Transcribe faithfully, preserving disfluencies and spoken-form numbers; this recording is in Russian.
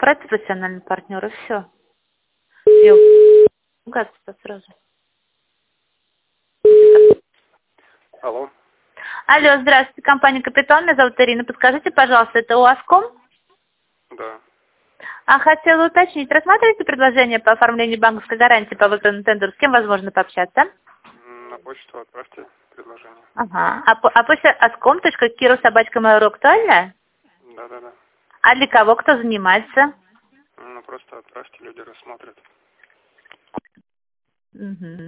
отправить профессиональный партнер, и все. Я угадываю сразу. Алло. Алло, здравствуйте, компания «Капитан», меня зовут Ирина. Подскажите, пожалуйста, это УАЗком? Да. А хотела уточнить, рассматриваете предложение по оформлению банковской гарантии по выигранному тендеру? С кем возможно пообщаться? На почту отправьте предложение. Ага. А, по- а почта аском точка киру собачка mail.ru актуальная? Да-да-да. А для кого, кто занимается? Ну, просто отправьте, люди рассмотрят. Угу.